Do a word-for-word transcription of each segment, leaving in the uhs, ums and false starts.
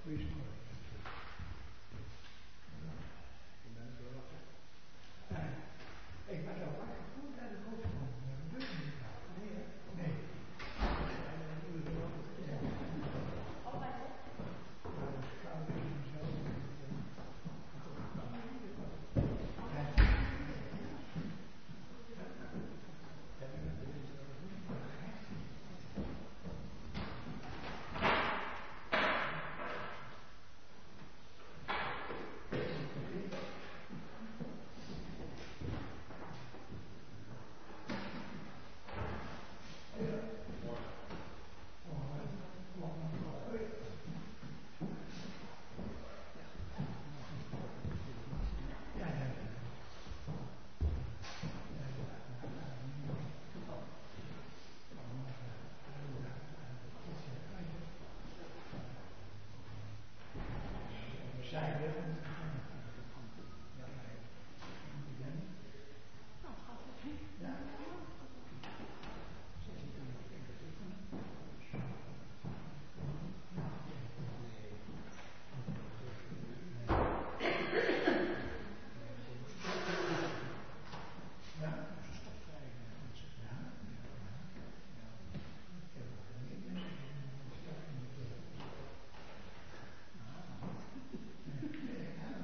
Ja.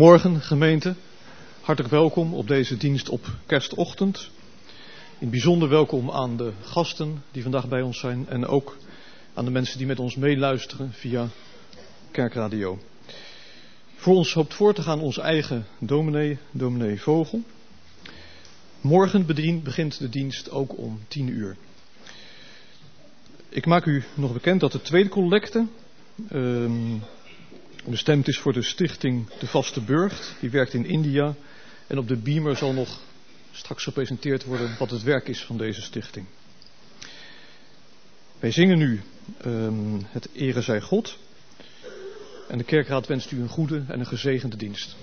Goedemorgen gemeente, hartelijk welkom op deze dienst op kerstochtend. In het bijzonder welkom aan de gasten die vandaag bij ons zijn en ook aan de mensen die met ons meeluisteren via Kerkradio. Voor ons hoopt voor te gaan onze eigen dominee, dominee Vogel. Morgen bedien, begint de dienst ook om tien uur. Ik maak u nog bekend dat de tweede collecte um, bestemd is voor de stichting De Vaste Burcht. Die werkt in India en op de beamer zal nog straks gepresenteerd worden wat het werk is van deze stichting. Wij zingen nu um, het Ere zij God. En de kerkraad wenst u een goede en een gezegende dienst.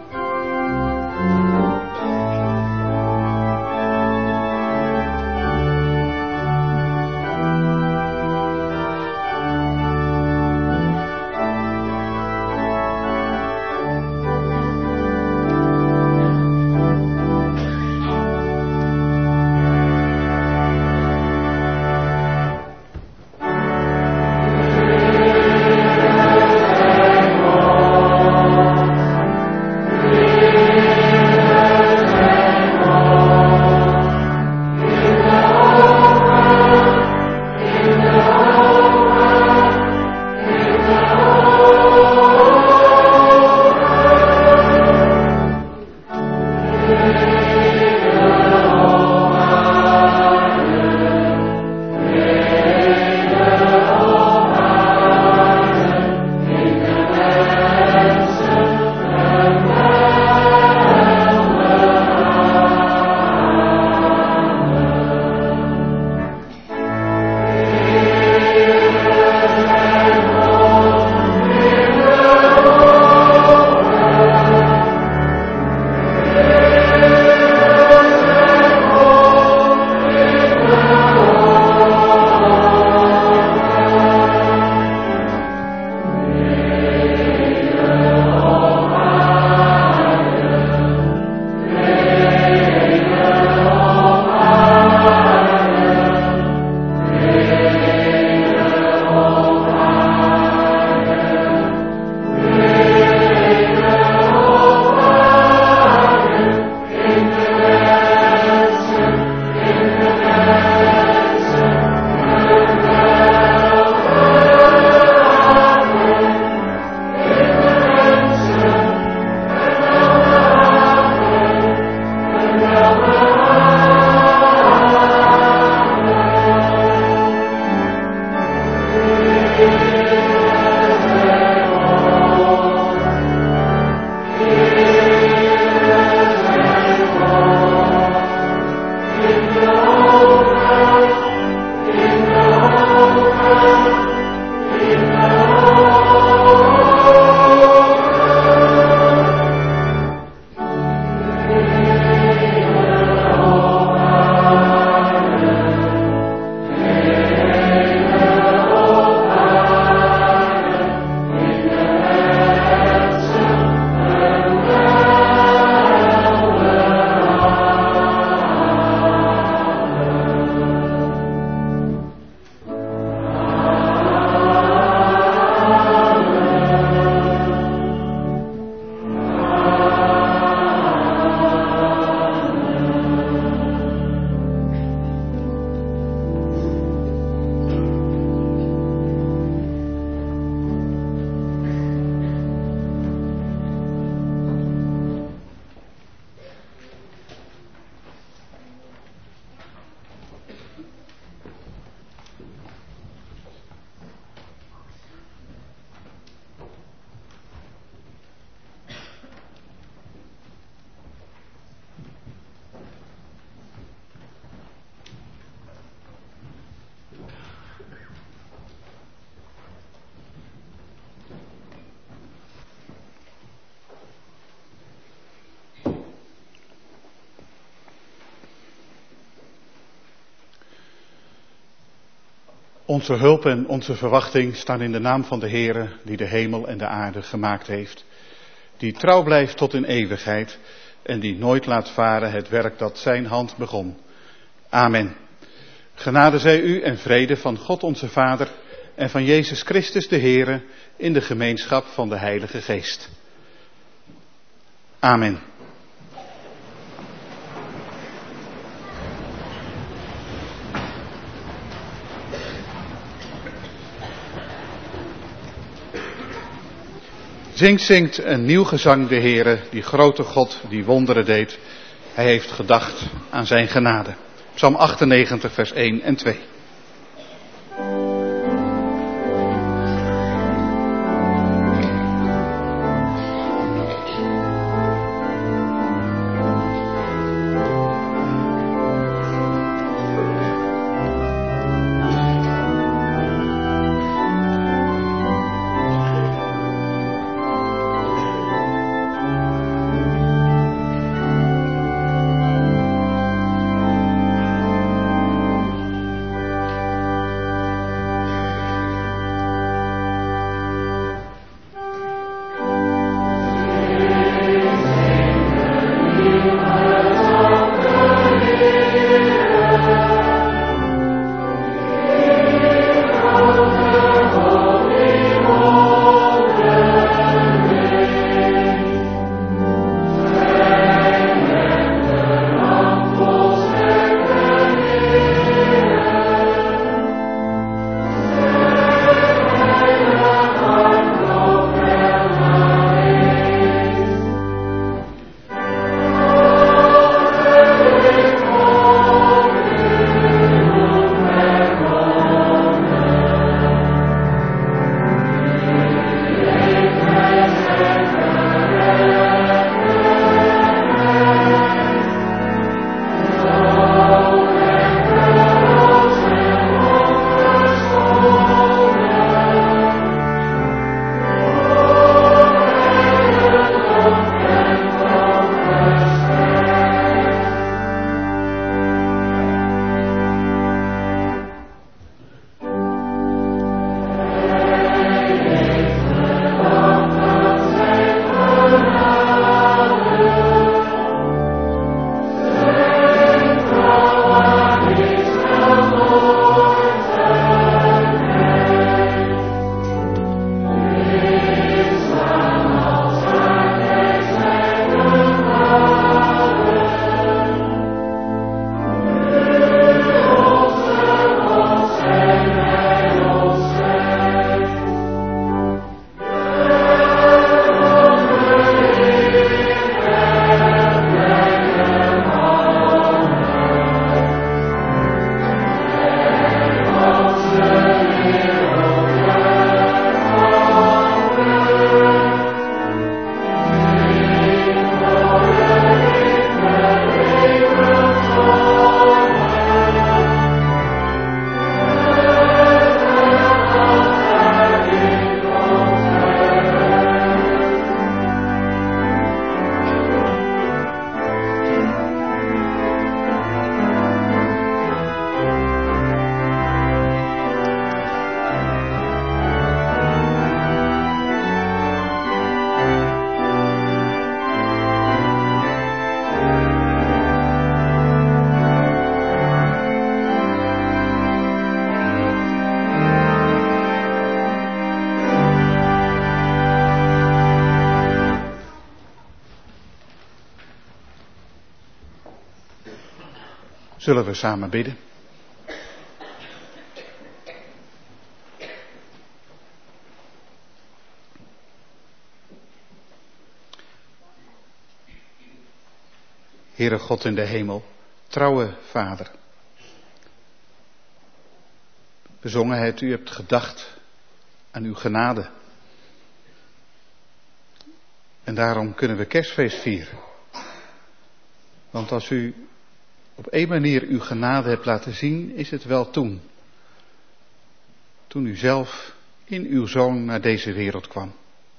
Thank Onze hulp en onze verwachting staan in de naam van de Heere die de hemel en de aarde gemaakt heeft. Die trouw blijft tot in eeuwigheid en die nooit laat varen het werk dat zijn hand begon. Amen. Genade zij u en vrede van God onze Vader en van Jezus Christus de Heere in de gemeenschap van de Heilige Geest. Amen. Zingt, zingt een nieuw gezang de Heere, die grote God die wonderen deed. Hij heeft gedacht aan zijn genade. Psalm achtennegentig vers één en twee. Zullen we samen bidden? Heere God in de hemel, trouwe Vader. We zongen het, u hebt gedacht aan uw genade. En daarom kunnen we kerstfeest vieren. Want als u op één manier uw genade hebt laten zien, is het wel toen. Toen u zelf in uw Zoon naar deze wereld kwam.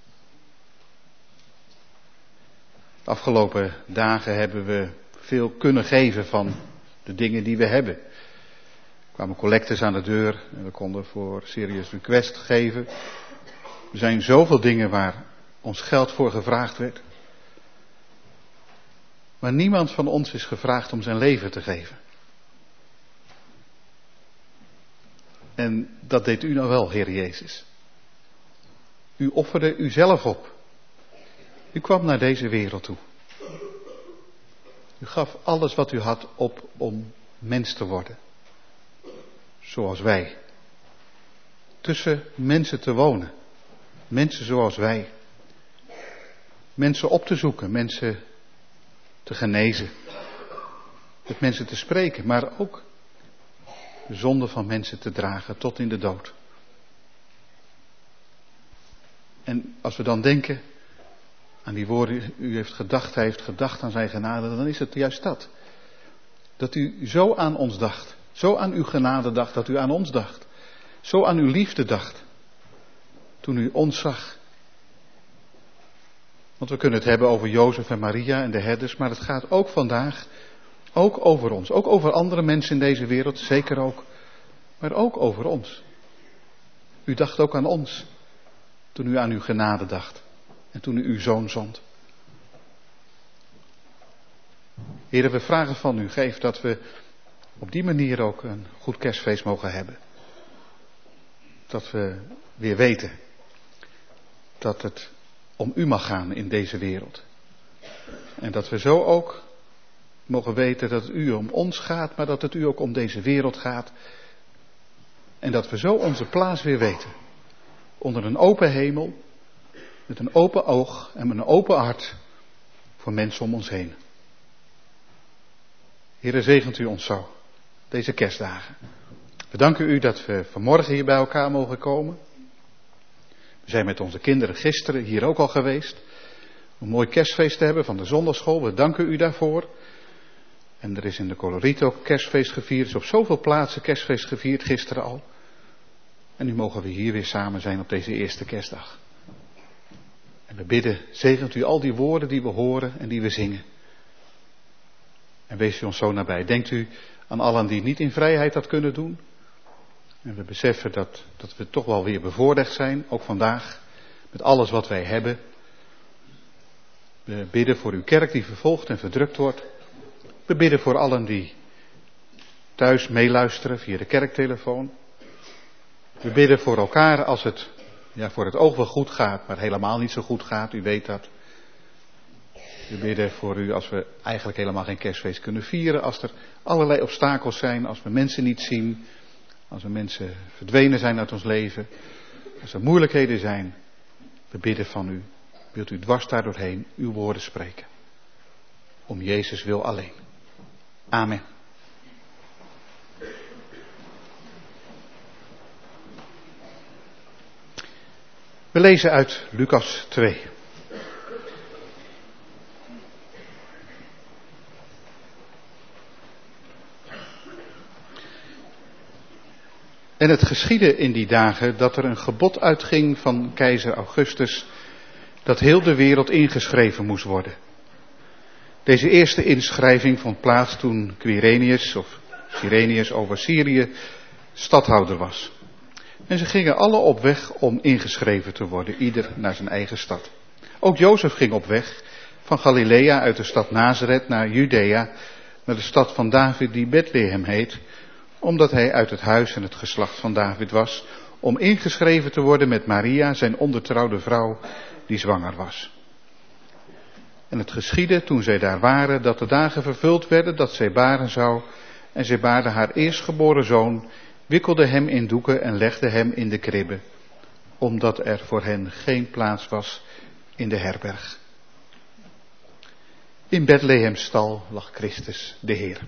De afgelopen dagen hebben we veel kunnen geven van de dingen die we hebben. kwamen collectes aan de deur en we konden voor Serious Request geven. Er zijn zoveel dingen waar ons geld voor gevraagd werd. Maar niemand van ons is gevraagd om zijn leven te geven. En dat deed u nou wel, Heer Jezus. U offerde uzelf op. U kwam naar deze wereld toe. U gaf alles wat u had op om mens te worden. Zoals wij. Tussen mensen te wonen. Mensen zoals wij. Mensen op te zoeken. Mensen te genezen. Met mensen te spreken. Maar ook de zonde van mensen te dragen tot in de dood. En als we dan denken aan die woorden, u heeft gedacht, hij heeft gedacht aan zijn genade, dan is het juist dat. Dat u zo aan ons dacht. Zo aan uw genade dacht, dat u aan ons dacht. Zo aan uw liefde dacht. Toen u ons zag. Want we kunnen het hebben over Jozef en Maria en de herders, maar het gaat ook vandaag, ook over ons. Ook over andere mensen in deze wereld, zeker ook. Maar ook over ons. U dacht ook aan ons. Toen u aan uw genade dacht. En toen u uw zoon zond. Heren, we vragen van u, geef dat we op die manier ook een goed kerstfeest mogen hebben. Dat we weer weten dat het om u mag gaan in deze wereld. En dat we zo ook mogen weten dat het u om ons gaat, maar dat het u ook om deze wereld gaat. En dat we zo onze plaats weer weten. Onder een open hemel, met een open oog en met een open hart voor mensen om ons heen. Heere, zegent u ons zo, deze kerstdagen. We danken u dat we vanmorgen hier bij elkaar mogen komen. We zijn met onze kinderen gisteren hier ook al geweest. Om een mooi kerstfeest te hebben van de zondagschool. We danken u daarvoor. En er is in de Coloriet ook kerstfeest gevierd. Er is op zoveel plaatsen kerstfeest gevierd gisteren al. En nu mogen we hier weer samen zijn op deze eerste kerstdag. En we bidden, zegent u al die woorden die we horen en die we zingen. En wees u ons zo nabij. Denkt u aan allen die niet in vrijheid dat kunnen doen. En we beseffen dat, dat we toch wel weer bevoorrecht zijn, ook vandaag, met alles wat wij hebben. We bidden voor uw kerk die vervolgd en verdrukt wordt. We bidden voor allen die thuis meeluisteren via de kerktelefoon. We bidden voor elkaar als het ja, voor het oog wel goed gaat, maar helemaal niet zo goed gaat, u weet dat. We bidden voor u als we eigenlijk helemaal geen kerstfeest kunnen vieren, als er allerlei obstakels zijn, als we mensen niet zien, als er mensen verdwenen zijn uit ons leven, als er moeilijkheden zijn. We bidden van u, wilt u dwars daar doorheen uw woorden spreken. Om Jezus wil alleen. Amen. We lezen uit Lucas twee. En het geschiedde in die dagen dat er een gebod uitging van keizer Augustus, dat heel de wereld ingeschreven moest worden. Deze eerste inschrijving vond plaats toen Quirinius of Cyrenius over Syrië stadhouder was. En ze gingen alle op weg om ingeschreven te worden, ieder naar zijn eigen stad. Ook Jozef ging op weg van Galilea uit de stad Nazareth naar Judea, naar de stad van David die Bethlehem heet, omdat hij uit het huis en het geslacht van David was, om ingeschreven te worden met Maria, zijn ondertrouwde vrouw, die zwanger was. En het geschiedde toen zij daar waren, dat de dagen vervuld werden dat zij baren zou, en zij baarde haar eerstgeboren zoon, wikkelde hem in doeken en legde hem in de kribbe, omdat er voor hen geen plaats was in de herberg. In Bethlehem's stal lag Christus de Heer.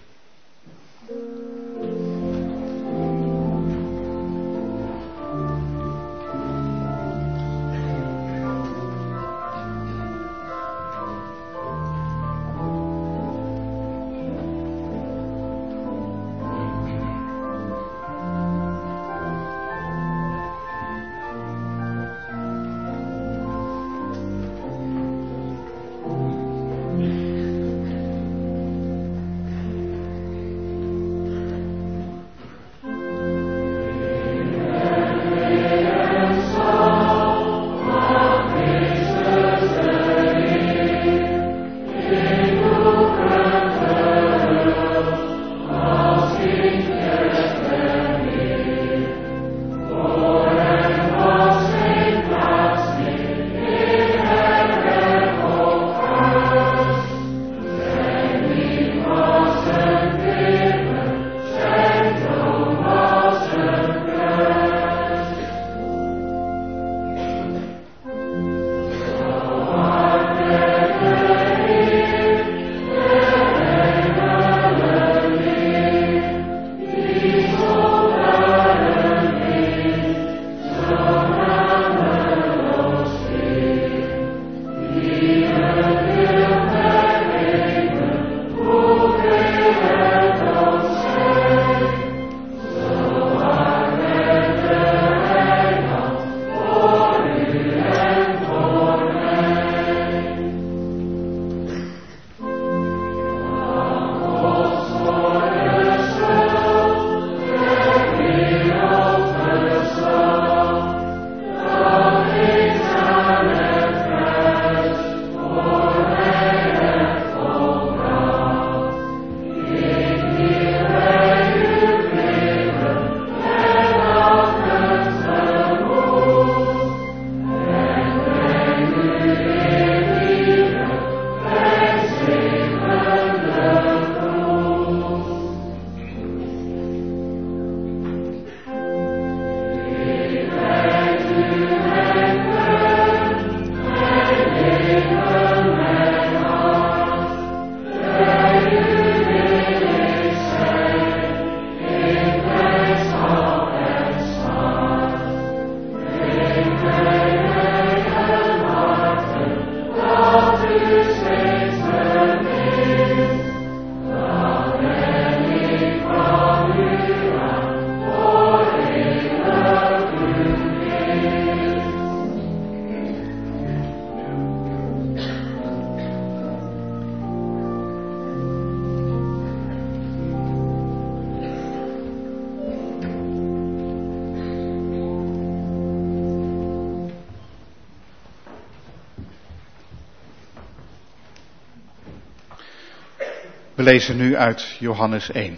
We lezen nu uit Johannes één.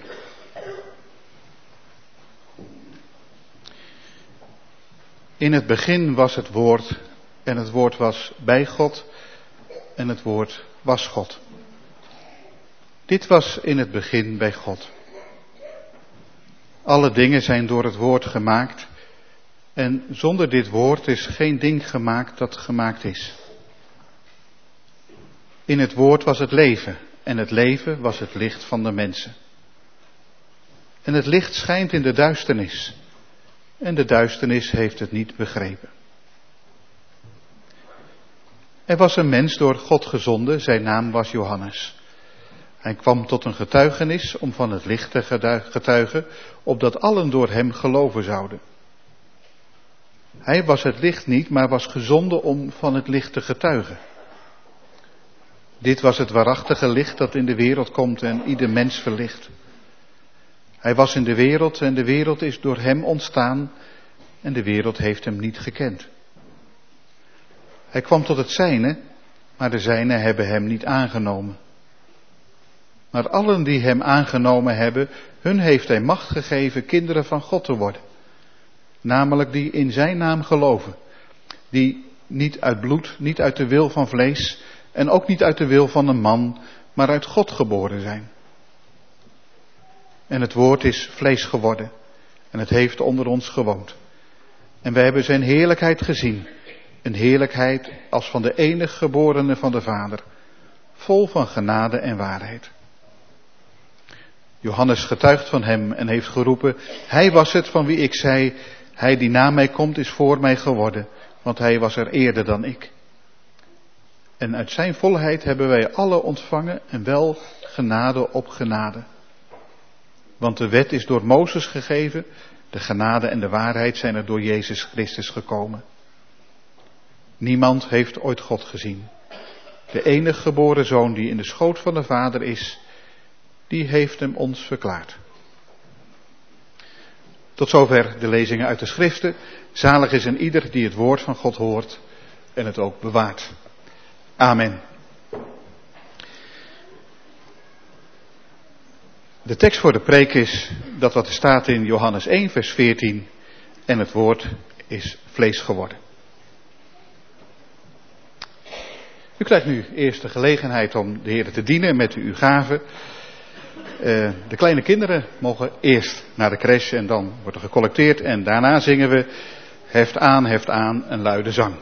In het begin was het woord en het woord was bij God en het woord was God. Dit was in het begin bij God. Alle dingen zijn door het woord gemaakt en zonder dit woord is geen ding gemaakt dat gemaakt is. In het woord was het leven en het leven was het licht van de mensen. En het licht schijnt in de duisternis en de duisternis heeft het niet begrepen. Er was een mens door God gezonden, zijn naam was Johannes. Hij kwam tot een getuigenis om van het licht te getuigen, opdat allen door hem geloven zouden. Hij was het licht niet, maar was gezonden om van het licht te getuigen. Dit was het waarachtige licht dat in de wereld komt en ieder mens verlicht. Hij was in de wereld en de wereld is door hem ontstaan en de wereld heeft hem niet gekend. Hij kwam tot het zijne, maar de zijnen hebben hem niet aangenomen. Maar allen die hem aangenomen hebben, hun heeft hij macht gegeven kinderen van God te worden. Namelijk die in zijn naam geloven. Die niet uit bloed, niet uit de wil van vlees en ook niet uit de wil van een man, maar uit God geboren zijn. En het woord is vlees geworden en het heeft onder ons gewoond. En wij hebben zijn heerlijkheid gezien. Een heerlijkheid als van de enige geborene van de Vader, vol van genade en waarheid. Johannes getuigt van hem en heeft geroepen, hij was het van wie ik zei, hij die na mij komt is voor mij geworden, want hij was er eerder dan ik. En uit zijn volheid hebben wij alle ontvangen en wel genade op genade. Want de wet is door Mozes gegeven, de genade en de waarheid zijn er door Jezus Christus gekomen. Niemand heeft ooit God gezien. De enige geboren zoon die in de schoot van de Vader is, die heeft hem ons verklaard. Tot zover de lezingen uit de schriften. Zalig is een ieder die het woord van God hoort en het ook bewaart. Amen. De tekst voor de preek is dat wat er staat in Johannes één vers veertien. En het woord is vlees geworden. U krijgt nu eerst de gelegenheid om de Heer te dienen met uw gaven. Uh, de kleine kinderen mogen eerst naar de crash en dan wordt er gecollecteerd. En daarna zingen we heft aan, heft aan, een luide zang.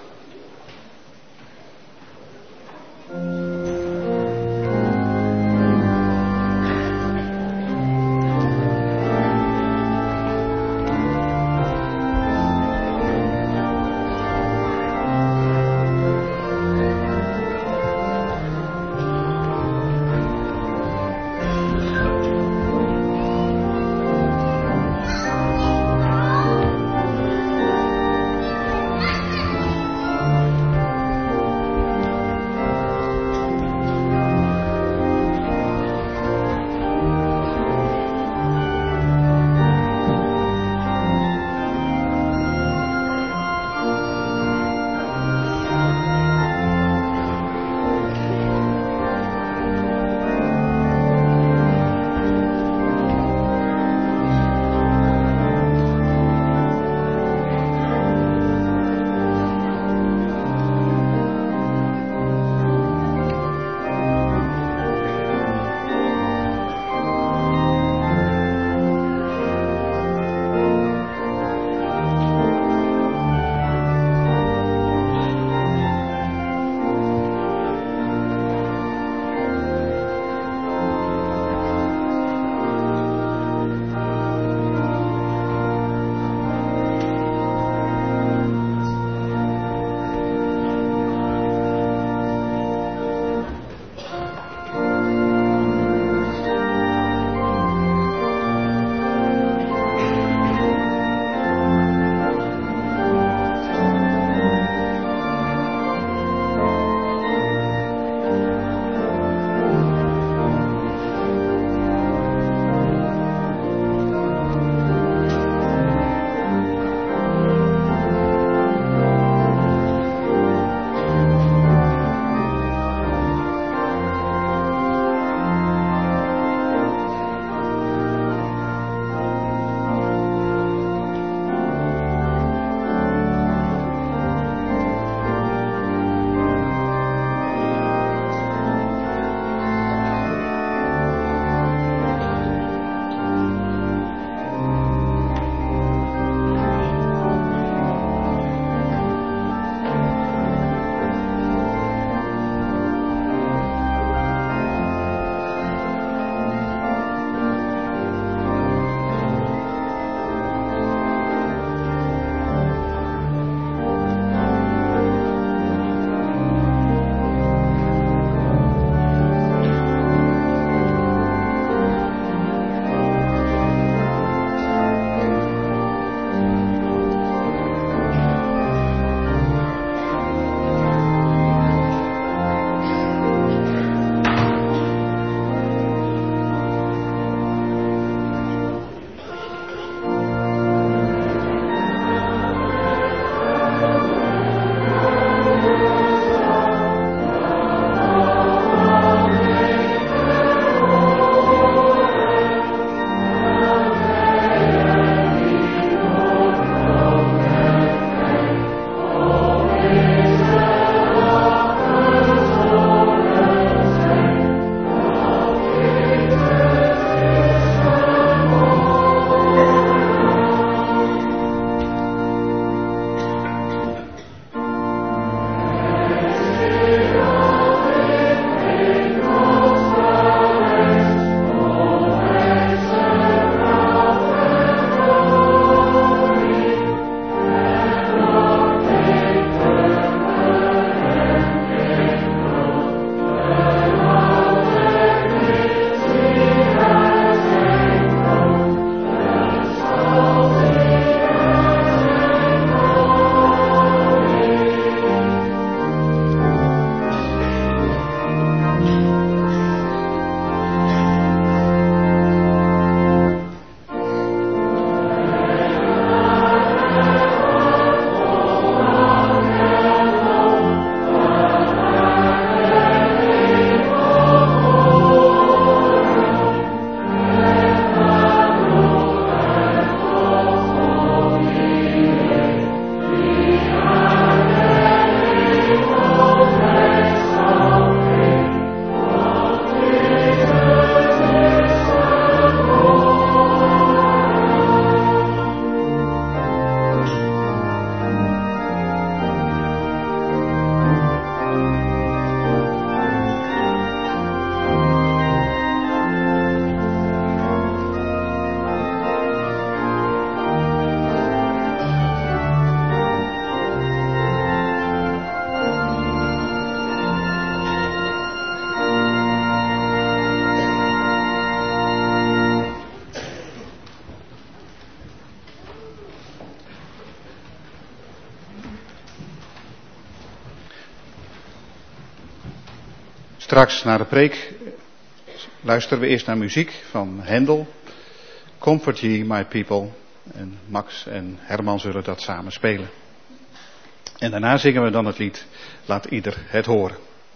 Straks na de preek luisteren we eerst naar muziek van Hendel. Comfort ye my people. En Max en Herman zullen dat samen spelen. En daarna zingen we dan het lied Laat ieder het horen.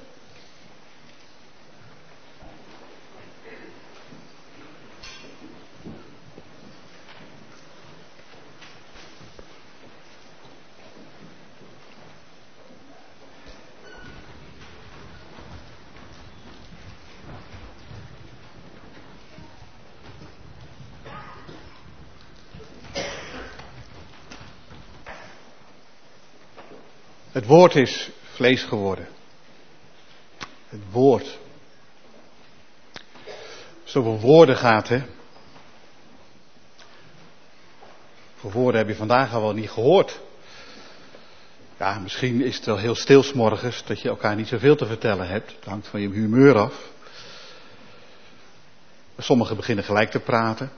Het woord is vlees geworden. Het woord. Als het over woorden gaat, hè. Voor woorden heb je vandaag al wel niet gehoord. Ja, misschien is het wel heel stil 's morgens dat je elkaar niet zoveel te vertellen hebt. Het hangt van je humeur af. Sommigen beginnen gelijk te praten.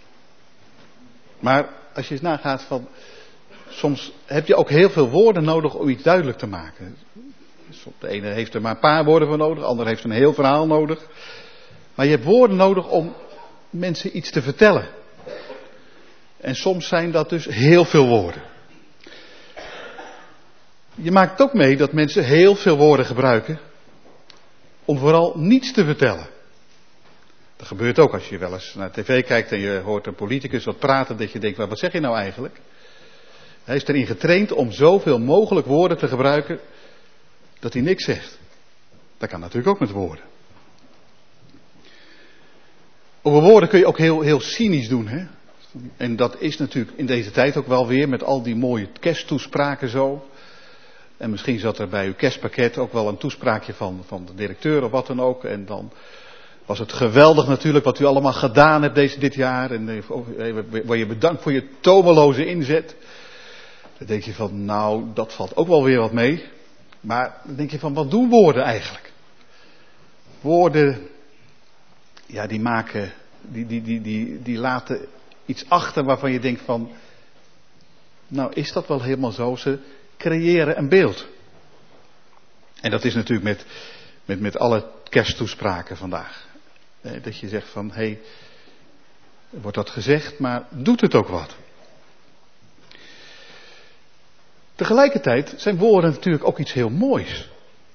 Maar als je eens nagaat van... Soms heb je ook heel veel woorden nodig om iets duidelijk te maken. De ene heeft er maar een paar woorden voor nodig, de ander heeft een heel verhaal nodig. Maar je hebt woorden nodig om mensen iets te vertellen. En soms zijn dat dus heel veel woorden. Je maakt ook mee dat mensen heel veel woorden gebruiken om vooral niets te vertellen. Dat gebeurt ook als je wel eens naar tv kijkt en je hoort een politicus wat praten, dat je denkt, wat zeg je nou eigenlijk? Hij is erin getraind om zoveel mogelijk woorden te gebruiken dat hij niks zegt. Dat kan natuurlijk ook met woorden. Over woorden kun je ook heel, heel cynisch doen. Hè? En dat is natuurlijk in deze tijd ook wel weer met al die mooie kersttoespraken zo. En misschien zat er bij uw kerstpakket ook wel een toespraakje van, van de directeur of wat dan ook. En dan was het geweldig natuurlijk wat u allemaal gedaan hebt deze, dit jaar. En word je bedankt voor je tomeloze inzet. Dan denk je van, nou, dat valt ook wel weer wat mee. Maar dan denk je van, wat doen woorden eigenlijk? Woorden, ja, die maken, die, die, die, die, die laten iets achter waarvan je denkt van, nou, is dat wel helemaal zo? Ze creëren een beeld. En dat is natuurlijk met, met, met alle kersttoespraken vandaag. Dat je zegt van, hé, hey, wordt dat gezegd, maar doet het ook wat? Tegelijkertijd zijn woorden natuurlijk ook iets heel moois.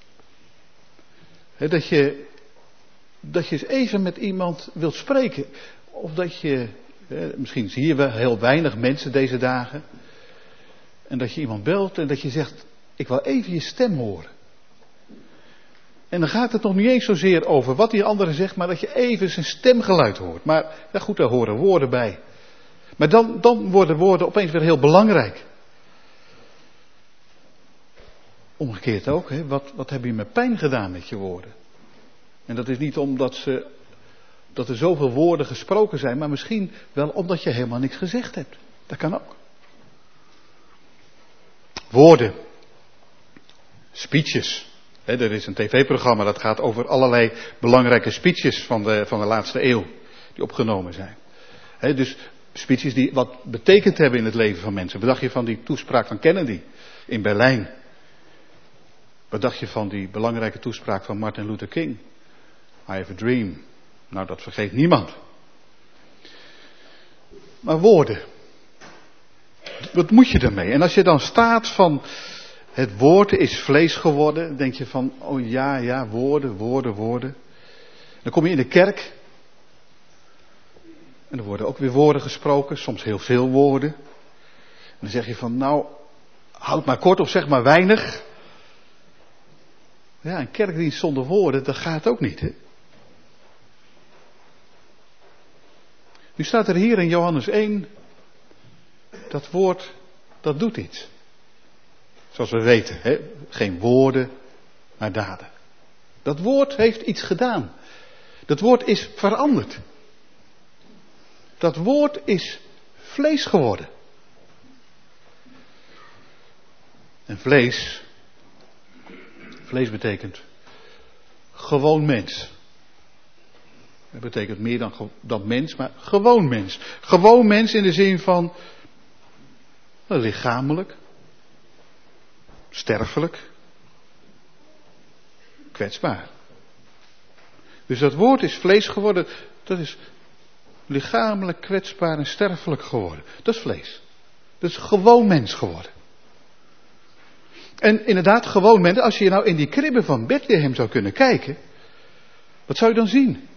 He, dat je, dat je eens even met iemand wilt spreken. Of dat je, he, misschien zie je wel heel weinig mensen deze dagen. En dat je iemand belt en dat je zegt, ik wil even je stem horen. En dan gaat het nog niet eens zozeer over wat die andere zegt, maar dat je even zijn stemgeluid hoort. Maar ja goed, daar horen woorden bij. Maar dan, dan worden woorden opeens weer heel belangrijk. Omgekeerd ook, hè? Wat, wat heb je met pijn gedaan met je woorden? En dat is niet omdat ze, dat er zoveel woorden gesproken zijn, maar misschien wel omdat je helemaal niks gezegd hebt. Dat kan ook. Woorden. Speeches. He, er is een tv-programma dat gaat over allerlei belangrijke speeches van de, van de laatste eeuw. Die opgenomen zijn. He, dus speeches die wat betekend hebben in het leven van mensen. Wat dacht je van die toespraak van Kennedy in Berlijn? Wat dacht je van die belangrijke toespraak van Martin Luther King? I have a dream. Nou, dat vergeet niemand. Maar woorden. Wat moet je ermee? En als je dan staat van, het woord is vlees geworden, denk je van, oh ja, ja, woorden, woorden, woorden. Dan kom je in de kerk. En er worden ook weer woorden gesproken, soms heel veel woorden. En dan zeg je van, nou, houd maar kort of zeg maar weinig. Ja, een kerkdienst zonder woorden, dat gaat ook niet, hè. Nu staat er hier in Johannes één, dat woord, dat doet iets. Zoals we weten, hè? Geen woorden, maar daden. Dat woord heeft iets gedaan. Dat woord is veranderd. Dat woord is vlees geworden. En vlees, vlees betekent gewoon mens. Dat betekent meer dan, dan mens, maar gewoon mens. Gewoon mens in de zin van lichamelijk, sterfelijk, kwetsbaar. Dus dat woord is vlees geworden. Dat is lichamelijk kwetsbaar en sterfelijk geworden. Dat is vlees. Dat is gewoon mens geworden. En inderdaad, gewoon mens. Als je nou in die kribben van Bethlehem zou kunnen kijken. Wat zou je dan zien?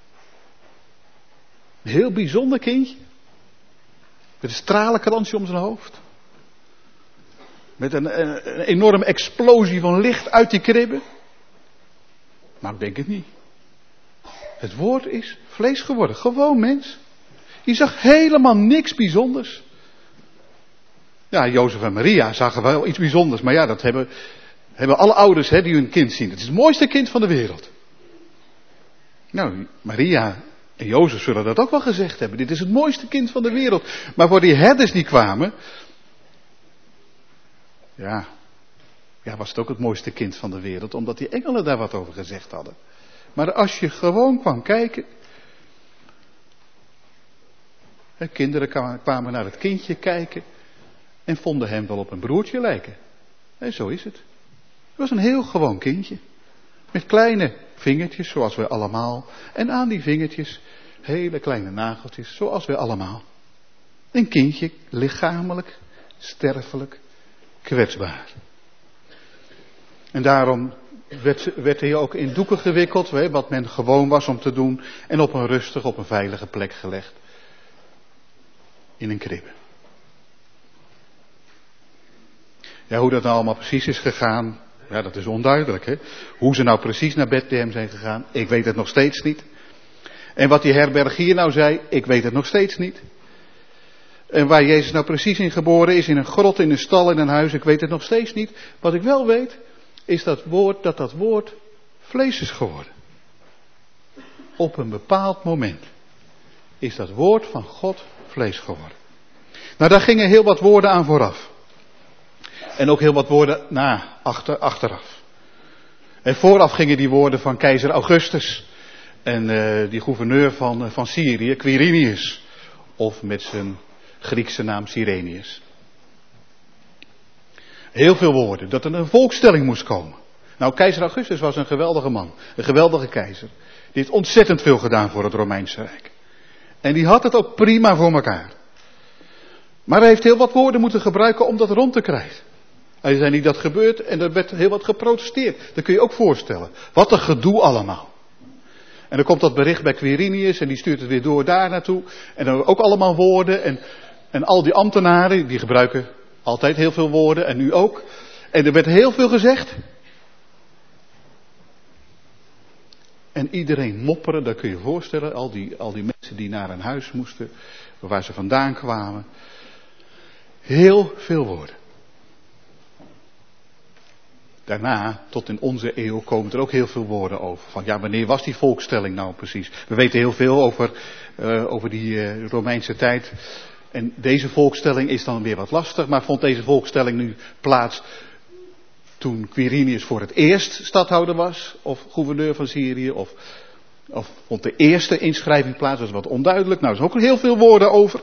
Een heel bijzonder kindje. Met een stralenkransje om zijn hoofd. Met een, een, een enorme explosie van licht uit die kribben. Maar ik denk het niet. Het woord is vlees geworden. Gewoon mens. Je zag helemaal niks bijzonders. Ja, Jozef en Maria zagen wel iets bijzonders. Maar ja, dat hebben, hebben alle ouders hè, die hun kind zien. Het is het mooiste kind van de wereld. Nou, Maria en Jozef zullen dat ook wel gezegd hebben. Dit is het mooiste kind van de wereld. Maar voor die herders die kwamen. Ja, ja, was het ook het mooiste kind van de wereld. Omdat die engelen daar wat over gezegd hadden. Maar als je gewoon kwam kijken. Hè, kinderen kwamen naar het kindje kijken. En vonden hem wel op een broertje lijken. En zo is het. Het was een heel gewoon kindje. Met kleine vingertjes, zoals wij allemaal. En aan die vingertjes hele kleine nageltjes, zoals wij allemaal. Een kindje, lichamelijk, sterfelijk, kwetsbaar. En daarom werd, werd hij ook in doeken gewikkeld, wat men gewoon was om te doen. En op een rustig, op een veilige plek gelegd. In een kribbe. Ja, hoe dat nou allemaal precies is gegaan, ja, dat is onduidelijk. Hè? Hoe ze nou precies naar Bethlehem zijn gegaan, ik weet het nog steeds niet. En wat die herbergier nou zei, ik weet het nog steeds niet. En waar Jezus nou precies in geboren is, in een grot, in een stal, in een huis, ik weet het nog steeds niet. Wat ik wel weet, is dat woord, dat dat woord vlees is geworden. Op een bepaald moment is dat woord van God vlees geworden. Nou, daar gingen heel wat woorden aan vooraf. En ook heel wat woorden na, achter, achteraf. En vooraf gingen die woorden van keizer Augustus. En uh, die gouverneur van, uh, van Syrië, Quirinius. Of met zijn Griekse naam Cyrenius. Heel veel woorden, dat er een volkstelling moest komen. Nou, keizer Augustus was een geweldige man. Een geweldige keizer. Die heeft ontzettend veel gedaan voor het Romeinse Rijk. En die had het ook prima voor elkaar. Maar hij heeft heel wat woorden moeten gebruiken om dat rond te krijgen. Hij zei niet dat gebeurt en er werd heel wat geprotesteerd. Dat kun je ook voorstellen. Wat een gedoe allemaal. En dan komt dat bericht bij Quirinius en die stuurt het weer door daar naartoe. En dan ook allemaal woorden. En, en al die ambtenaren, die gebruiken altijd heel veel woorden en nu ook. En er werd heel veel gezegd. En iedereen mopperen, dat kun je je voorstellen. Al die, al die mensen die naar een huis moesten, waar ze vandaan kwamen. Heel veel woorden. Daarna, tot in onze eeuw, komen er ook heel veel woorden over. Van ja, wanneer was die volkstelling nou precies? We weten heel veel over, uh, over die uh, Romeinse tijd. En deze volkstelling is dan weer wat lastig. Maar vond deze volkstelling nu plaats toen Quirinius voor het eerst stadhouder was? Of gouverneur van Syrië? Of, of vond de eerste inschrijving plaats? Dat is wat onduidelijk. Nou, er zijn ook heel veel woorden over.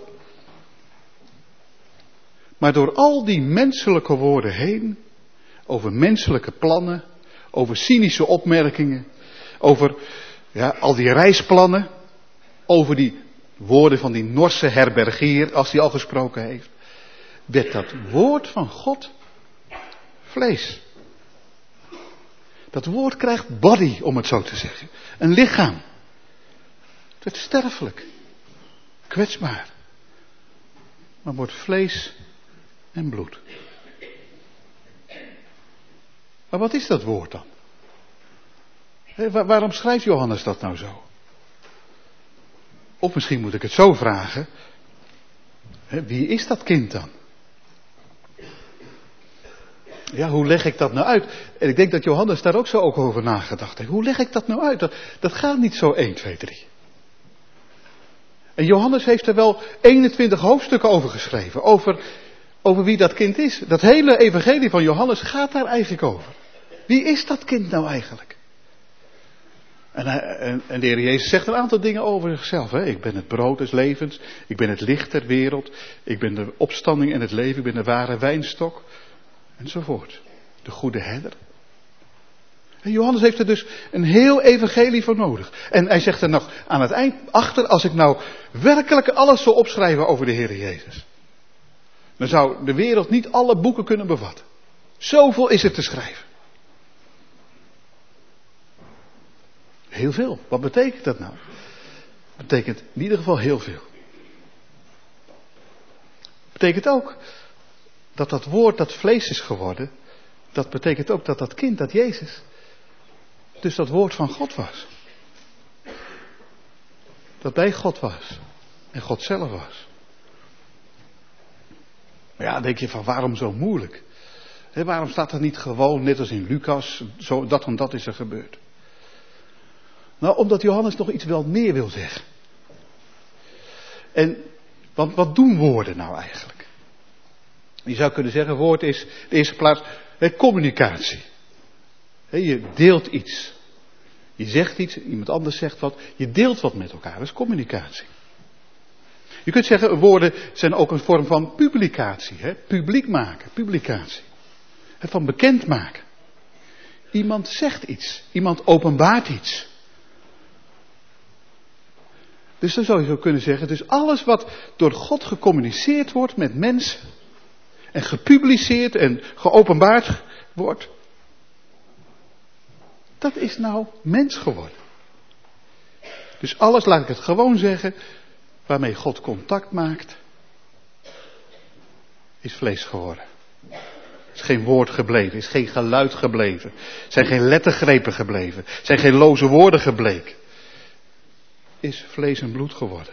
Maar door al die menselijke woorden heen, over menselijke plannen, over cynische opmerkingen, over ja, al die reisplannen, over die woorden van die Norse herbergier, als hij al gesproken heeft, werd dat woord van God vlees. Dat woord krijgt body, om het zo te zeggen. Een lichaam. Het wordt sterfelijk, kwetsbaar, maar wordt vlees en bloed. Maar wat is dat woord dan? He, waar, waarom schrijft Johannes dat nou zo? Of misschien moet ik het zo vragen. He, wie is dat kind dan? Ja, hoe leg ik dat nou uit? En ik denk dat Johannes daar ook zo ook over nagedacht heeft. Hoe leg ik dat nou uit? Dat, dat gaat niet zo één, twee, drie. En Johannes heeft er wel eenentwintig hoofdstukken over geschreven. Over, over wie dat kind is. Dat hele evangelie van Johannes gaat daar eigenlijk over. Wie is dat kind nou eigenlijk? En, en, en de Heer Jezus zegt een aantal dingen over zichzelf. Hè? Ik ben het brood des levens. Ik ben het licht der wereld. Ik ben de opstanding en het leven. Ik ben de ware wijnstok. Enzovoort. De goede herder. En Johannes heeft er dus een heel evangelie voor nodig. En hij zegt er nog aan het eind achter, als ik nou werkelijk alles zou opschrijven over de Heer Jezus. Dan zou de wereld niet alle boeken kunnen bevatten. Zoveel is er te schrijven. Heel veel. Wat betekent dat nou? Dat betekent in ieder geval heel veel. Betekent ook dat dat woord dat vlees is geworden, dat betekent ook dat dat kind, dat Jezus, dus dat woord van God was. Dat bij God was. En God zelf was. Maar ja, denk je van waarom zo moeilijk? He, waarom staat er niet gewoon, net als in Lucas, zo, dat en dat is er gebeurd? Nou, omdat Johannes nog iets wel meer wil zeggen. En, want wat doen woorden nou eigenlijk? Je zou kunnen zeggen, woord is in de eerste plaats he, communicatie. He, je deelt iets. Je zegt iets, iemand anders zegt wat. Je deelt wat met elkaar, dat is communicatie. Je kunt zeggen, woorden zijn ook een vorm van publicatie. Hè? Publiek maken, publicatie. Hè, van bekend maken. Iemand zegt iets, iemand openbaart iets. Dus dan zou je zo kunnen zeggen, dus alles wat door God gecommuniceerd wordt met mensen, en gepubliceerd en geopenbaard wordt, dat is nou mens geworden. Dus alles, laat ik het gewoon zeggen, waarmee God contact maakt, is vlees geworden. Is geen woord gebleven, is geen geluid gebleven, zijn geen lettergrepen gebleven, zijn geen loze woorden gebleken. Is vlees en bloed geworden.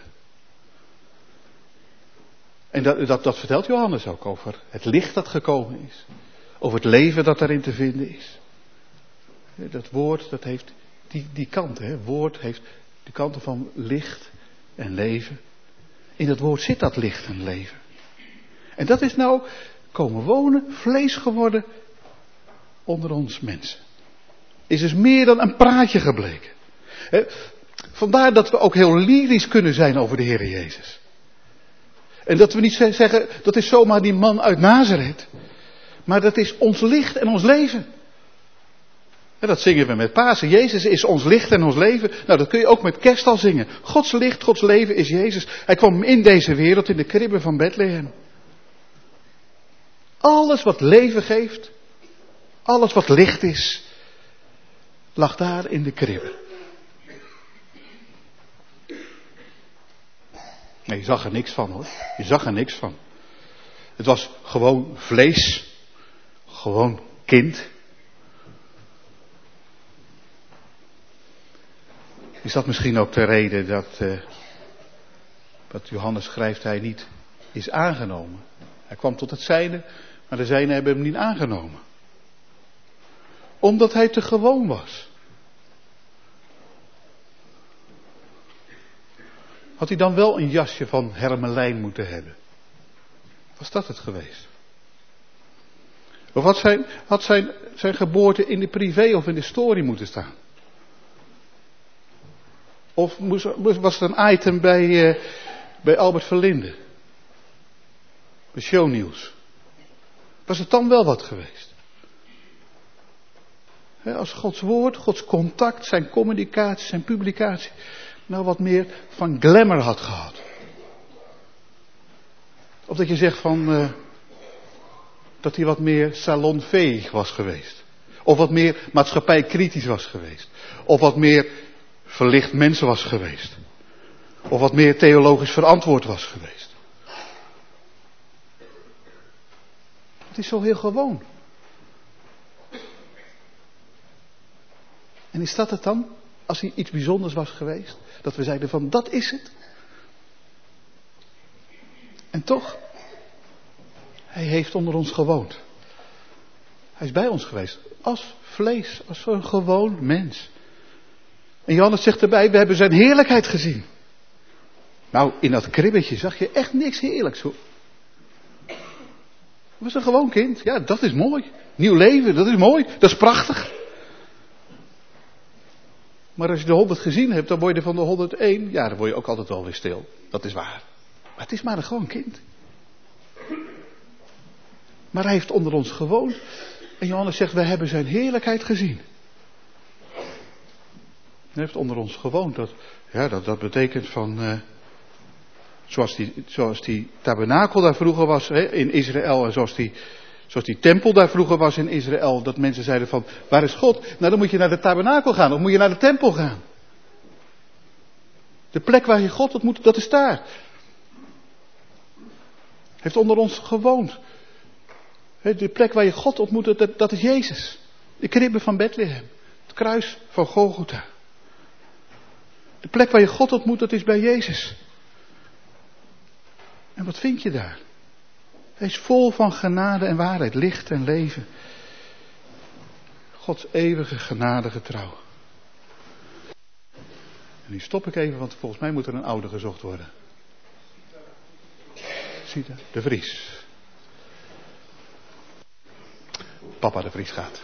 En dat, dat, dat vertelt Johannes ook over het licht dat gekomen is. Over het leven dat daarin te vinden is. Dat woord, dat heeft die, die kanten. Hè? Woord heeft de kanten van licht en leven. In dat woord zit dat licht en leven. En dat is nou komen wonen, vlees geworden onder ons mensen. Is dus meer dan een praatje gebleken. Hè? Vandaar dat we ook heel lyrisch kunnen zijn over de Heer Jezus. En dat we niet zeggen, dat is zomaar die man uit Nazareth. Maar dat is ons licht en ons leven. En dat zingen we met Pasen. Jezus is ons licht en ons leven. Nou, dat kun je ook met kerst al zingen. Gods licht, Gods leven is Jezus. Hij kwam in deze wereld in de kribben van Bethlehem. Alles wat leven geeft, alles wat licht is, lag daar in de kribben. Nee, je zag er niks van hoor. Je zag er niks van. Het was gewoon vlees. Gewoon kind. Is dat misschien ook de reden dat, uh, wat Johannes schrijft, hij niet is aangenomen. Hij kwam tot het zijne, maar de zijnen hebben hem niet aangenomen. Omdat hij te gewoon was. Had hij dan wel een jasje van hermelijn moeten hebben? Was dat het geweest? Of had zijn, had zijn, zijn geboorte in de privé of in de story moeten staan? Of moest, was het een item bij, uh, bij Albert Verlinde? Bij Shownieuws? Was het dan wel wat geweest? He, als Gods woord, Gods contact, zijn communicatie, zijn publicatie nou wat meer van glamour had gehad. Of dat je zegt van uh, dat hij wat meer salonveeg was geweest. Of wat meer maatschappijkritisch was geweest. Of wat meer verlicht mensen was geweest. Of wat meer theologisch verantwoord was geweest. Het is zo heel gewoon. En is dat het dan? Als hij iets bijzonders was geweest. Dat we zeiden van dat is het. En toch. Hij heeft onder ons gewoond. Hij is bij ons geweest. Als vlees. Als een gewoon mens. En Johannes zegt erbij. We hebben zijn heerlijkheid gezien. Nou in dat kribbetje zag je echt niks heerlijks hoor. Het was een gewoon kind. Ja dat is mooi. Nieuw leven. Dat is mooi. Dat is prachtig. Maar als je de honderd gezien hebt, dan word je van de honderdéén, ja, dan word je ook altijd wel weer stil. Dat is waar. Maar het is maar een gewoon kind. Maar hij heeft onder ons gewoond. En Johannes zegt, wij hebben zijn heerlijkheid gezien. heeft onder ons gewoond. Dat, ja, dat, dat betekent van, uh, zoals, die, zoals die tabernakel daar vroeger was hè, in Israël. En zoals die, zoals die tempel daar vroeger was in Israël. Dat mensen zeiden van, waar is God? Nou, dan moet je naar de tabernakel gaan. Of moet je naar de tempel gaan. De plek waar je God ontmoet, dat is daar. Heeft onder ons gewoond. De plek waar je God ontmoet, dat, dat is Jezus. De kribbe van Bethlehem. Het kruis van Golgotha. De plek waar je God ontmoet, dat is bij Jezus. En wat vind je daar? Hij is vol van genade en waarheid, licht en leven. Gods eeuwige genadige trouw. En nu stop ik even, want volgens mij moet er een oude gezocht worden. Sita de Vries. Papa de Vries gaat.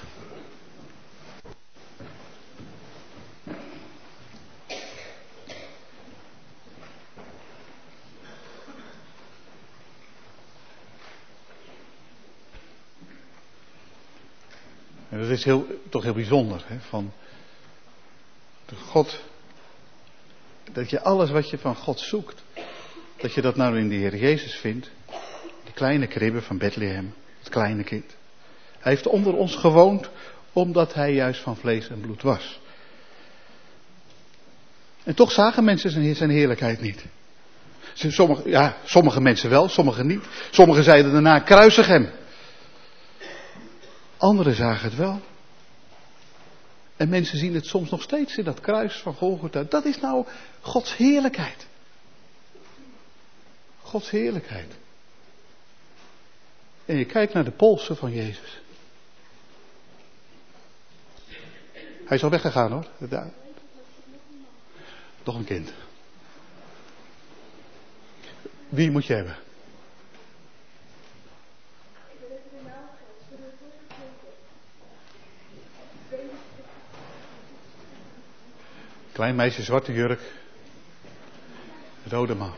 En dat is heel, toch heel bijzonder, hè, van de God, dat je alles wat je van God zoekt, dat je dat nou in de Heer Jezus vindt, de kleine kribbe van Bethlehem, het kleine kind. Hij heeft onder ons gewoond, omdat hij juist van vlees en bloed was. En toch zagen mensen zijn heerlijkheid niet. Sommige, ja, sommige mensen wel, sommige niet. Sommigen zeiden daarna, kruisig hem. Anderen zagen het wel. En mensen zien het soms nog steeds in dat kruis van Golgotha. Dat is nou Gods heerlijkheid. Gods heerlijkheid. En je kijkt naar de polsen van Jezus. Hij is al weggegaan hoor. Nog een kind. Wie moet je hebben? Klein meisje, zwarte jurk. Rode man.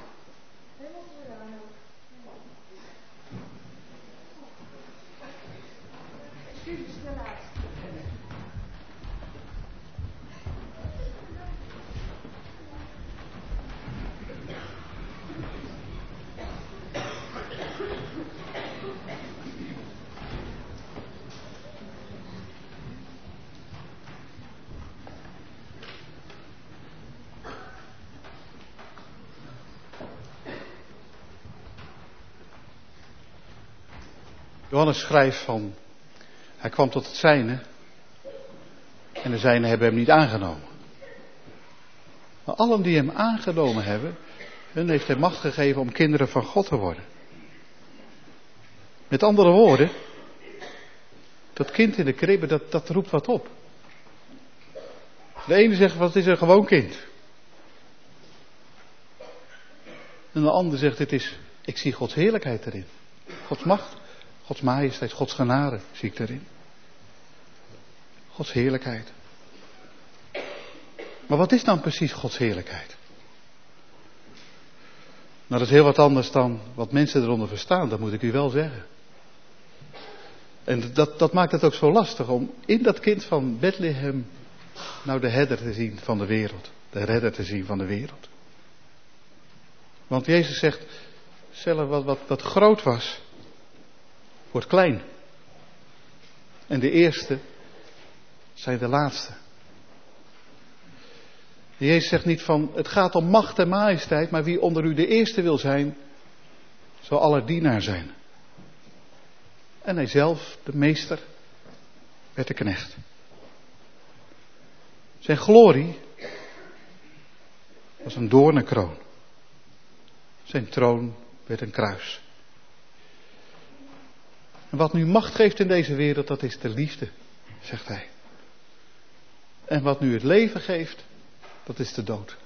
Johannes schrijft van, hij kwam tot het zijne en de zijnen hebben hem niet aangenomen. Maar allen die hem aangenomen hebben, hun heeft hij macht gegeven om kinderen van God te worden. Met andere woorden, dat kind in de kribbe, dat, dat roept wat op. De ene zegt, wat is een gewoon kind. En de ander zegt, dit is, ik zie Gods heerlijkheid erin. Gods macht. Gods majesteit, Gods genade zie ik erin. Gods heerlijkheid. Maar wat is dan precies Gods heerlijkheid? Nou, dat is heel wat anders dan wat mensen eronder verstaan, dat moet ik u wel zeggen. En dat, dat maakt het ook zo lastig om in dat kind van Bethlehem nou de herder te zien van de wereld. De redder te zien van de wereld. Want Jezus zegt, zelf wat, wat, wat groot was, wordt klein. En de eerste zijn de laatste. Jezus zegt niet van, het gaat om macht en majesteit, maar wie onder u de eerste wil zijn, zal aller dienaar zijn. En hij zelf, de meester, werd de knecht. Zijn glorie was een doornenkroon. Zijn troon werd een kruis. En wat nu macht geeft in deze wereld, dat is de liefde, zegt hij. En wat nu het leven geeft, dat is de dood.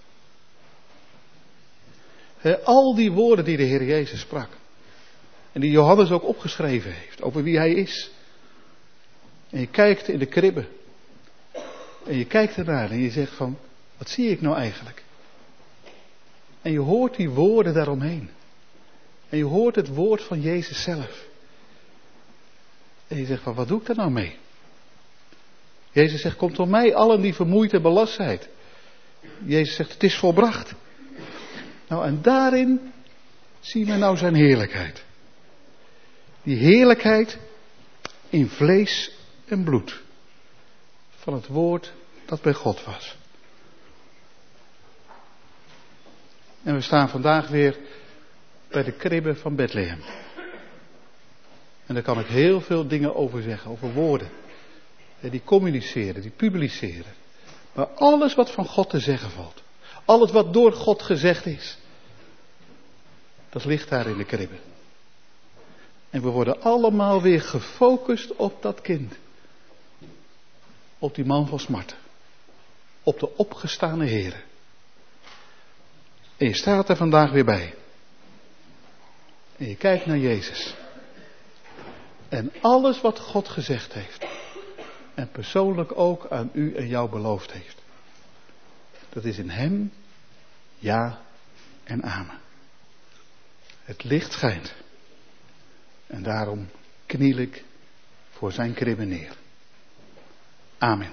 He, al die woorden die de Heer Jezus sprak. En die Johannes ook opgeschreven heeft, over wie hij is. En je kijkt in de kribbe. En je kijkt ernaar en je zegt van, wat zie ik nou eigenlijk? En je hoort die woorden daaromheen. En je hoort het woord van Jezus zelf. En je zegt van, wat doe ik daar nou mee? Jezus zegt, kom tot mij allen die vermoeid en belast zijn. Jezus zegt, het is volbracht. Nou, en daarin zien we nou zijn heerlijkheid. Die heerlijkheid in vlees en bloed. Van het woord dat bij God was. En we staan vandaag weer bij de kribbe van Bethlehem. En daar kan ik heel veel dingen over zeggen, over woorden. Die communiceren, die publiceren. Maar alles wat van God te zeggen valt. Alles wat door God gezegd is. Dat ligt daar in de kribbe. En we worden allemaal weer gefocust op dat kind. Op die man van smarten. Op de opgestane Here. En je staat er vandaag weer bij. En je kijkt naar Jezus. En alles wat God gezegd heeft. En persoonlijk ook aan u en jou beloofd heeft. Dat is in hem ja en amen. Het licht schijnt. En daarom kniel ik voor zijn kribbe neer. Amen.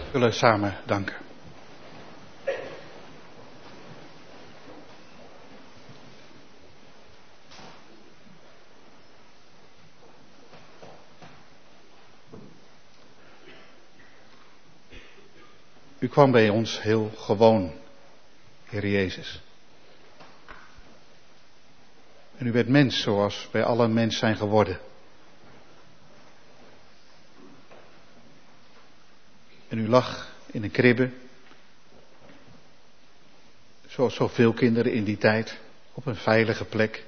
We zullen samen danken. U kwam bij ons heel gewoon, Heer Jezus. En u werd mens zoals wij alle mens zijn geworden. En u lag in een kribbe, zoals zoveel kinderen in die tijd, op een veilige plek.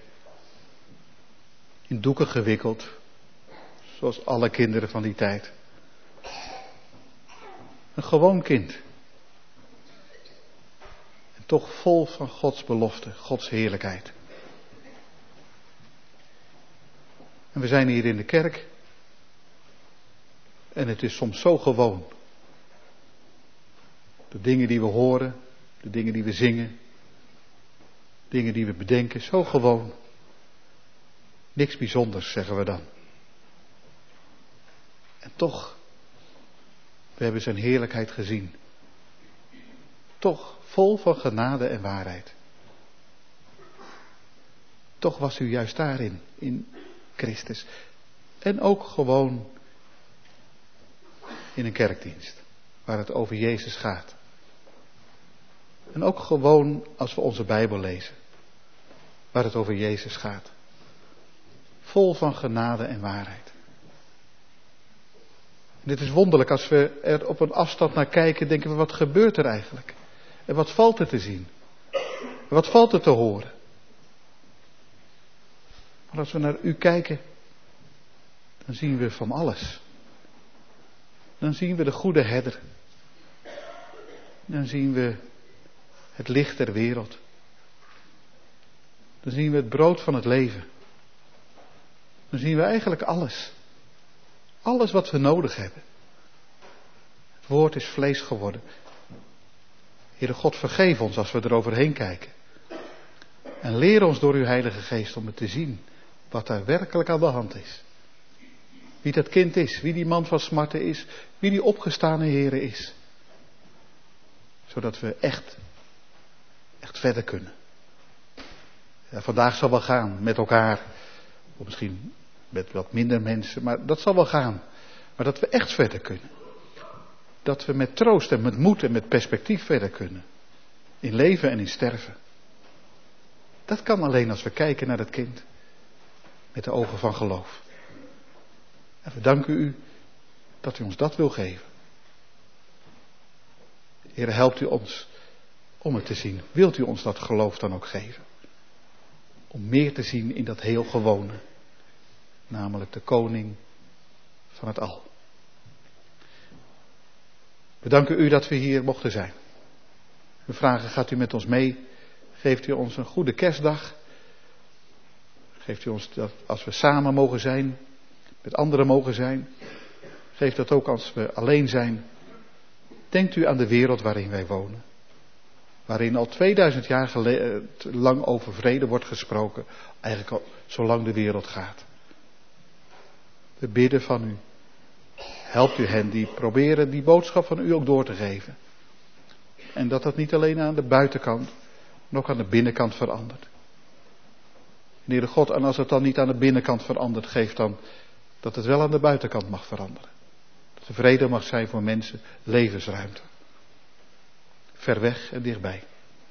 In doeken gewikkeld, zoals alle kinderen van die tijd. Een gewoon kind. En toch vol van Gods belofte, Gods heerlijkheid. En we zijn hier in de kerk. En het is soms zo gewoon. De dingen die we horen, de dingen die we zingen, dingen die we bedenken, zo gewoon. Niks bijzonders, zeggen we dan. En toch, we hebben zijn heerlijkheid gezien. Toch vol van genade en waarheid. Toch was u juist daarin, in Christus. En ook gewoon in een kerkdienst, waar het over Jezus gaat. En ook gewoon als we onze Bijbel lezen, waar het over Jezus gaat. Vol van genade en waarheid. En dit is wonderlijk, als we er op een afstand naar kijken, denken we, wat gebeurt er eigenlijk? En wat valt er te zien? En wat valt er te horen? Maar als we naar u kijken, dan zien we van alles. Dan zien we de goede herder. Dan zien we het licht der wereld. Dan zien we het brood van het leven. Dan zien we eigenlijk alles. Alles wat we nodig hebben. Het woord is vlees geworden. Heere God, vergeef ons als we eroverheen kijken. En leer ons door uw Heilige Geest om het te zien wat daar werkelijk aan de hand is. Wie dat kind is, wie die man van smarten is, wie die opgestane Heere is. Zodat we echt, echt verder kunnen. Ja, vandaag zal wel gaan met elkaar, of misschien met wat minder mensen, maar dat zal wel gaan. Maar dat we echt verder kunnen. Dat we met troost en met moed en met perspectief verder kunnen. In leven en in sterven. Dat kan alleen als we kijken naar het kind. Met de ogen van geloof. En we danken u dat u ons dat wil geven. Heer, helpt u ons om het te zien. Wilt u ons dat geloof dan ook geven? Om meer te zien in dat heel gewone. Namelijk de koning van het al. We danken u dat we hier mochten zijn. We vragen, gaat u met ons mee? Geeft u ons een goede kerstdag? Geeft u ons dat als we samen mogen zijn, met anderen mogen zijn? Geeft dat ook als we alleen zijn? Denkt u aan de wereld waarin wij wonen. Waarin al tweeduizend jaar geleden, lang over vrede wordt gesproken. Eigenlijk al zolang de wereld gaat. We bidden van u. Helpt u hen die proberen die boodschap van u ook door te geven. En dat dat niet alleen aan de buitenkant, maar ook aan de binnenkant verandert. Heere God, en als het dan niet aan de binnenkant verandert, geeft dan dat het wel aan de buitenkant mag veranderen. Dat er vrede mag zijn voor mensen, levensruimte. Ver weg en dichtbij.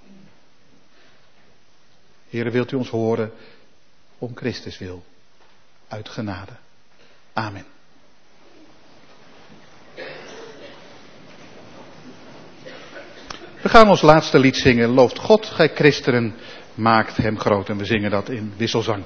Heere, wilt u ons horen om Christus wil. Uit genade. Amen. We gaan ons laatste lied zingen. Looft God, gij christenen, maakt hem groot. En we zingen dat in wisselzang.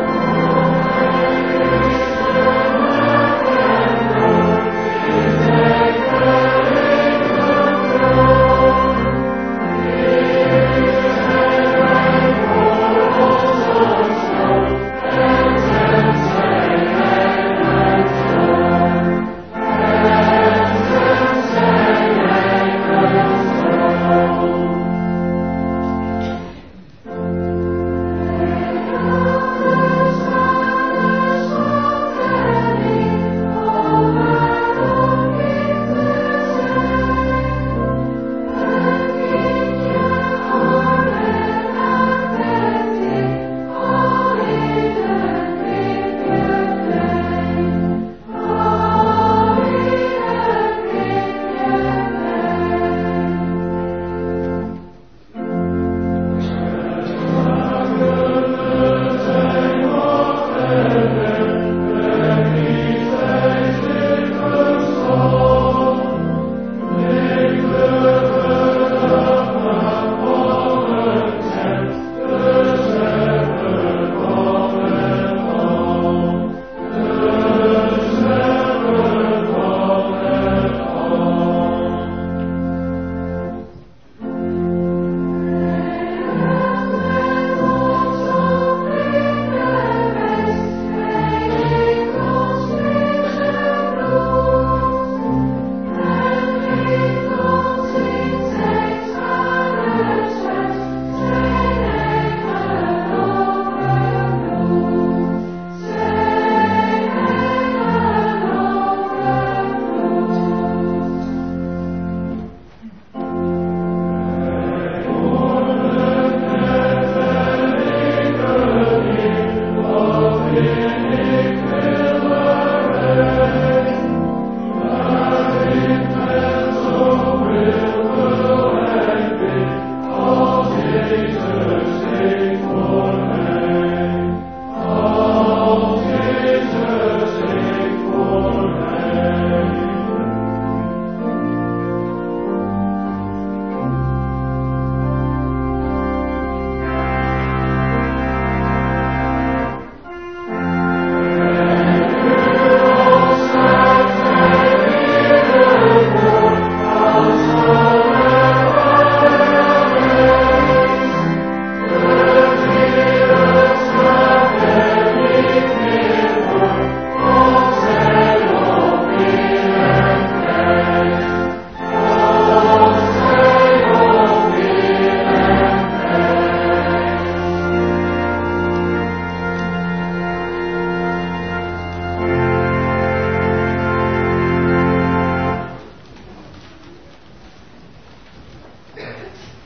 Amen.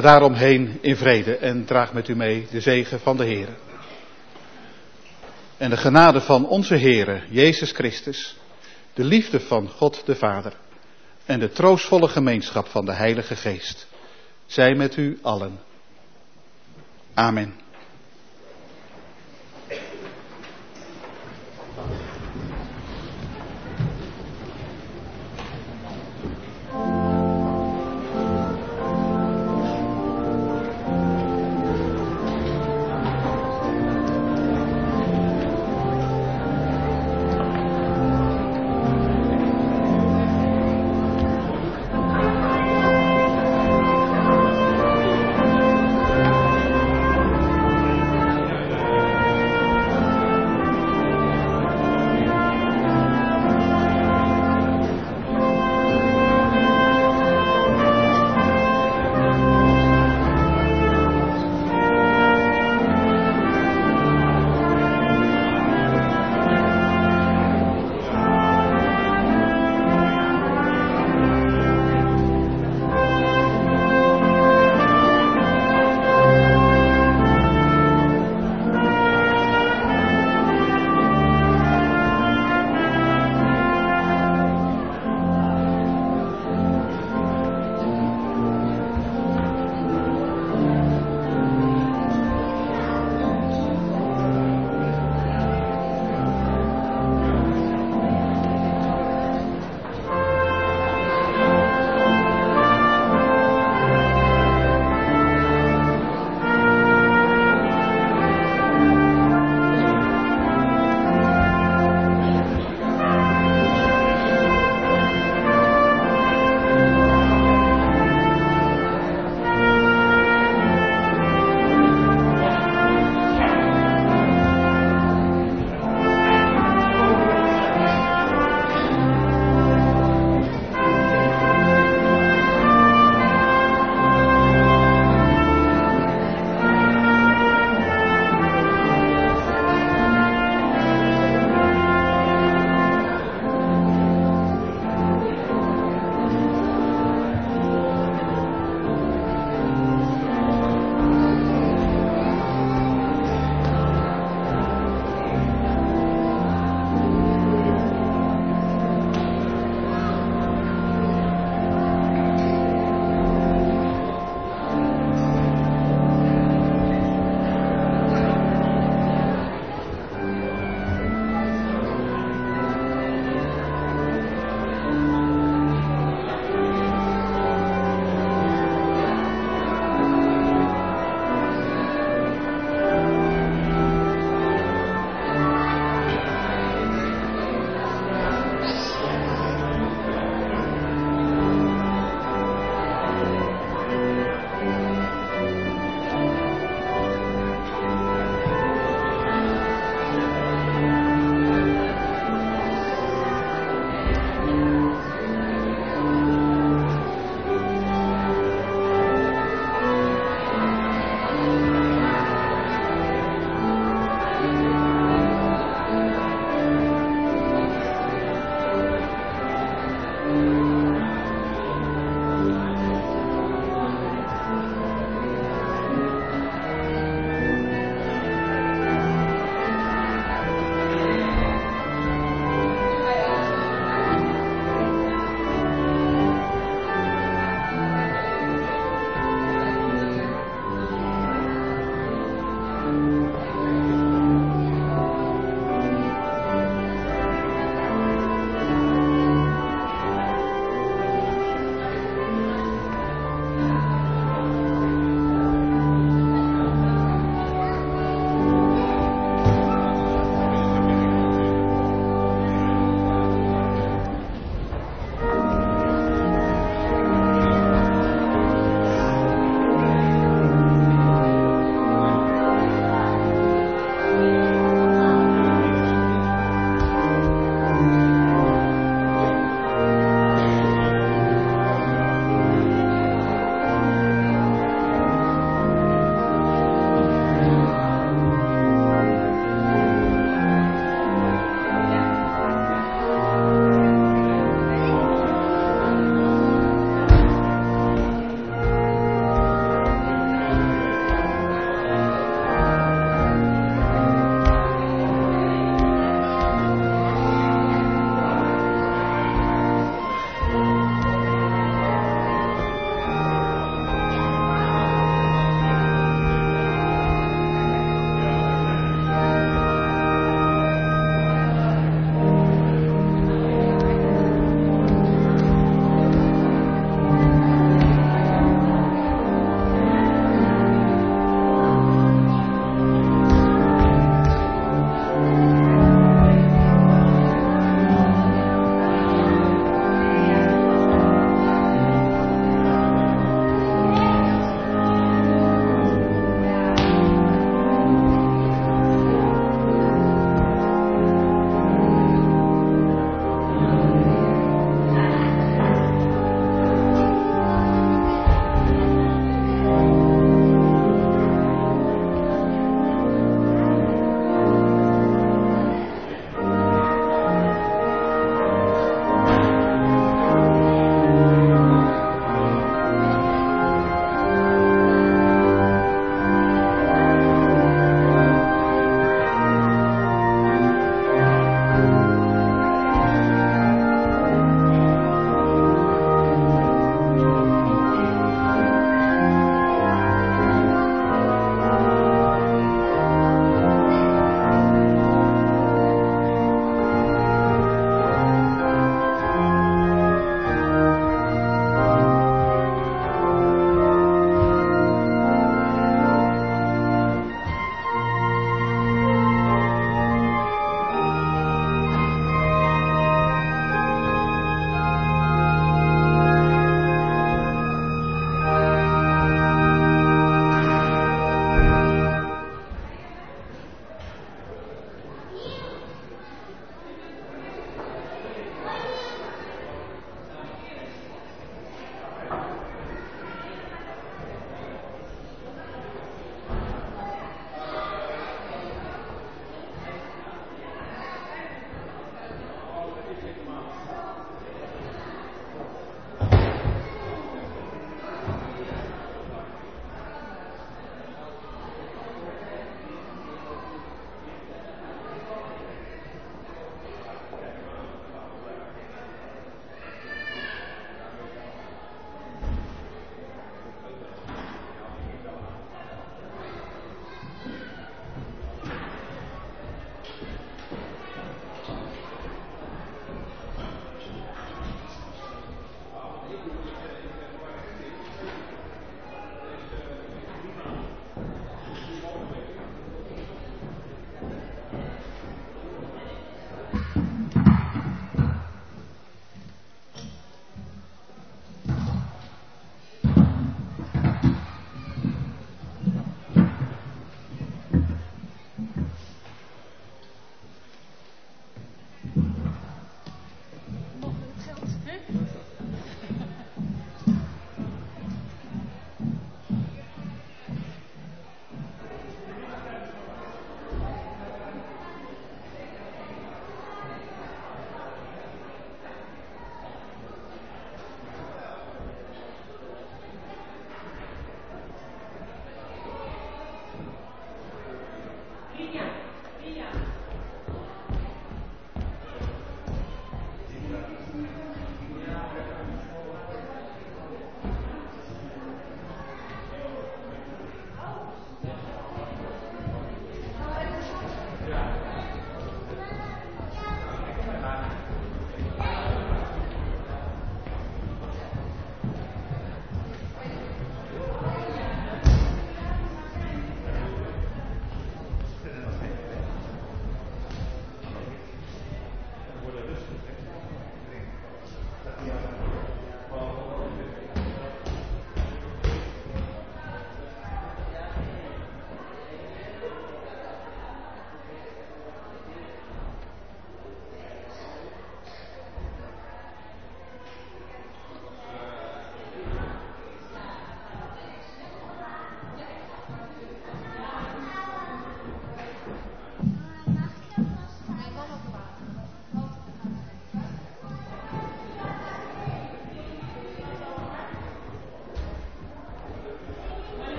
Ga daarom heen in vrede en draag met u mee de zegen van de Heere. En de genade van onze Heere, Jezus Christus, de liefde van God de Vader en de troostvolle gemeenschap van de Heilige Geest, zij met u allen. Amen.